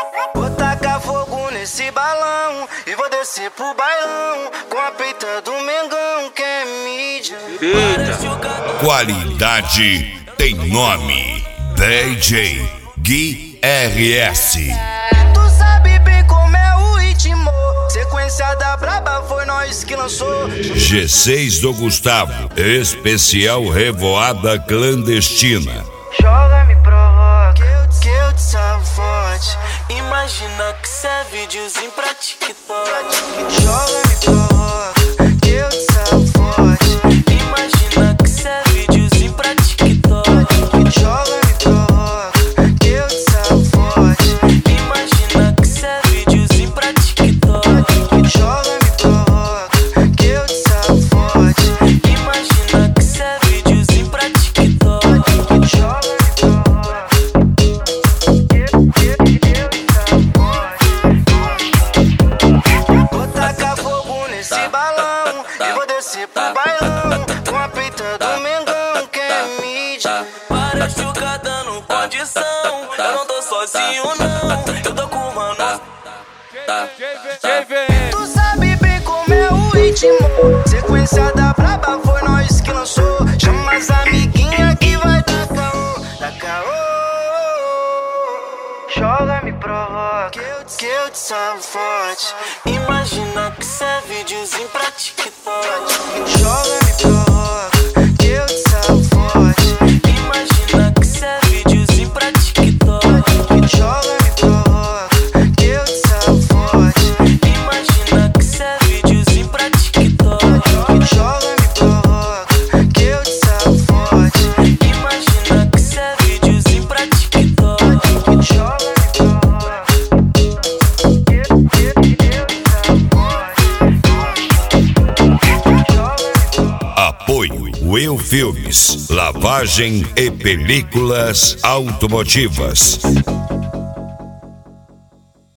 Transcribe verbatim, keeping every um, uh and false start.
Vou tacar fogo nesse balão e vou descer pro bailão com a peita do Mengão que é mídia. Eita. Qualidade tem nome. D J Gui R S. Tu sabe bem como é o ritmo. Sequência da braba foi nós que lançou. G seis do Gustavo, especial Revoada Clandestina. Joga, me provoca, que eu, que eu te salvo forte. Imagina que cê é videozinho pra TikTok. Joga, me provoca, que eu te salvo forte. Imagina que cê é videozinho pra TikTok. Joga, me provoca, que eu te salvo forte. Imagina que cê é videozinho pra TikTok. Joga, me provoca, que eu te salvo forte. Imagina que cê é videozinho pra TikTok. Joga, vou tacar fogo nesse balão e vou descer pro bailão com a peita do Mengão que é mídia. Para de ficar dando condição, eu não tô sozinho não, eu tô com o mano. Tu sabe bem como é o ritmo. Sequência da braba foi nós que lançou. Chama as amiguinhas que vai dar caô, dar caô. Joga, me provoca, que eu te, que eu te salvo forte. Imagina que cê é videozinho pra TikTok. Joga, me provoca, que eu te salvo forte. Imagina que cê é videozinho pra TikTok. Joga, me provoca, que eu te salvo forte. Imagina que cê é videozinho pra TikTok. Joga, me provoca, que eu te salvo forte. Imagina que cê é videozinho pra TikTok. Joga, Apoio Will Filmes, lavagem e películas automotivas.